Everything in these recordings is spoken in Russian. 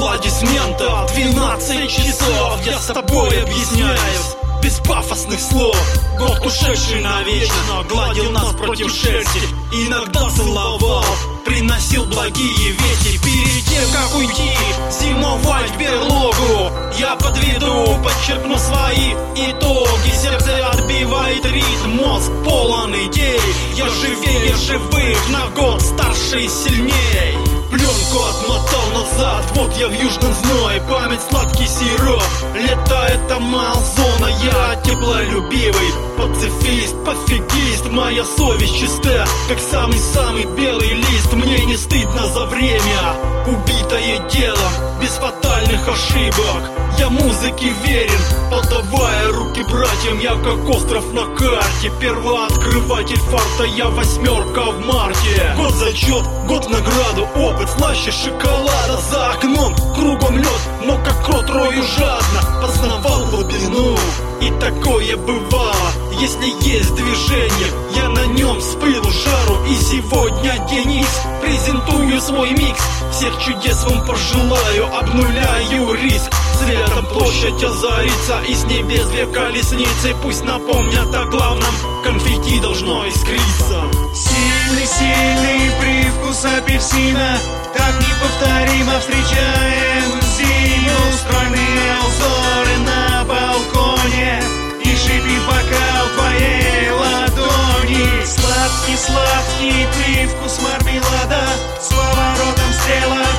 аплодисментов. 12 часов я с тобой объясняюсь без пафосных слов. Год, ушедший навечно, гладил нас против шерсти, иногда целовал, приносил благие вести. Перед тем, как уйти зимовать в берлогу, я подведу, подчеркну свои итоги. Сердце отбивает ритм, мозг полон идей. Я живее живых, на год старше и сильней. Пленку отмотал назад, вот я в южном зное. Память сладкий сироп, лето это малзона. Я теплолюбивый, пацифист, пофигист. Моя совесть чиста, как самый-самый белый лист. Мне не стыдно за время, убитое делом, без фатальных ошибок. Я музыке верен, подавая руки братьям. Я как остров на карте, первооткрыватель фарта. Я восьмерка в марте. Год зачет, год награду, опыт слаще шоколада. За окном кругом лед, но как крот рою жадно познавал глубину. И такое бывало, если есть движение, я на нем вспылу жару. И сегодня день Икс, презентую свой микс. Всех чудес вам пожелаю, обнуляю риск. Светом площадь озарится, и с небес две колесницы. Пусть напомнят о главном, конфетти должно искриться. Сильный-сильный привкус апельсина, так неповторимо встречаем зиму. Стройные узоры на балконе, и шипит бокал твоей ладони. Сладкий-сладкий привкус мармелада, с поворотом стрелок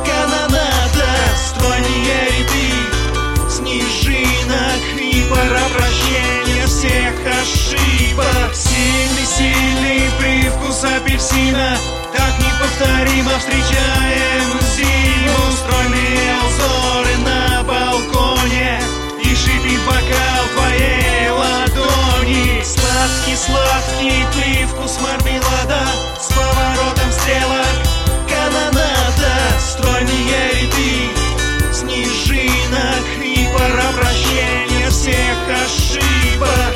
канонада. Стройные ряды снежинок, и пора прощения всех ошибок. Сильный-сильный привкус апельсина, так неповторимо встречаем зиму. Стройные узоры на балконе, и шипит бокал твоей ладони. Сладкий-сладкий привкус мармелада, с поворотом стрелок канонада. Стройные ряды снежинок, и пора прощения всех ошибок.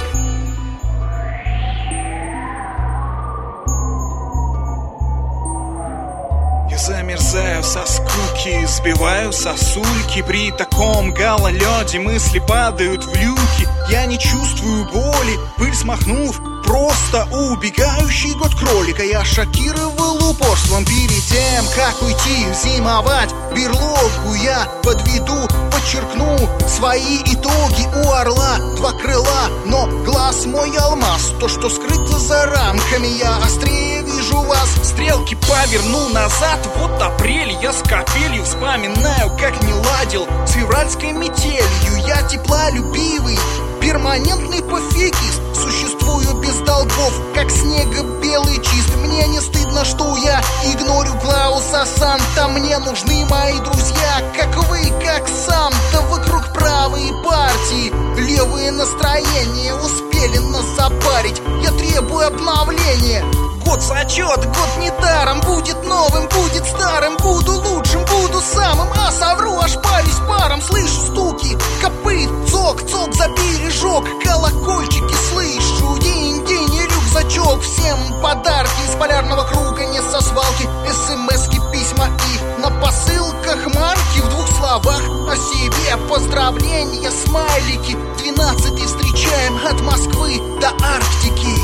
Я замерзаю со скуки, сбиваю сосульки. При таком гололеде мысли падают в люки. Я не чувствую боли, пыль смахнув, просто убегающий год кролика. Я шокировал упорством перед тем, как уйти зимовать в берлогу. Я подведу, подчеркну свои итоги. У орла два крыла, но глаз мой алмаз. То, что скрыто за рамками, я острее вижу вас. Стрелки поверну назад, вот апрель. Я с капелью вспоминаю, как не ладил с февральской метелью. Я теплолюбивый, перманентный пофигист. Существую без долгов, как снега белый чист. Мне не стыдно, что я игнорю Клауса Санта. Мне нужны мои друзья, как вы, как сам-то. Вокруг правые партии, левые настроения успели нас запарить. Я требую обновления. Год зачет, год недаром. Будет новым, будет старым. Буду лучшим, буду самым. А совру, ошпарюсь паром. Слышу стуки копыт, цок-цок за бережок. Колокольчики слышу, день-день и рюкзачок. Всем подарки из полярного круга, не со свалки. СМСки, письма и на посылках марки. В двух словах о себе поздравления, смайлики. 12 встречаем от Москвы до Арктики.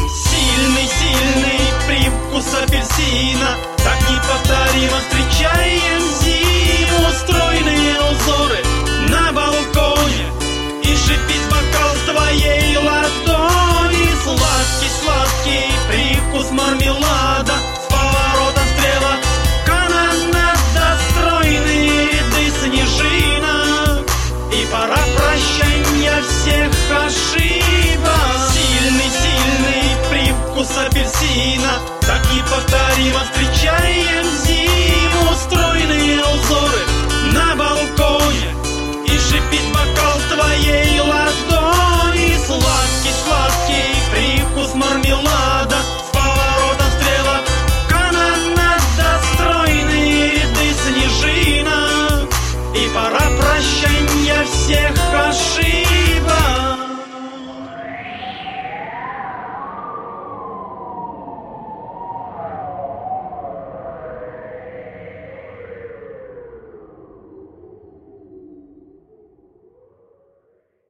Сильный привкус апельсина, так неповторимо встречаем зиму. Стройные узоры на балконе, и шипит бокал с твоей ладони. Сладкий-сладкий привкус мармелада, с поворотом стрелок канонада. Стройные ряды снежинок, и пора прощания всех ошибок. Сильный привкус апельсина, так неповторимо встречаем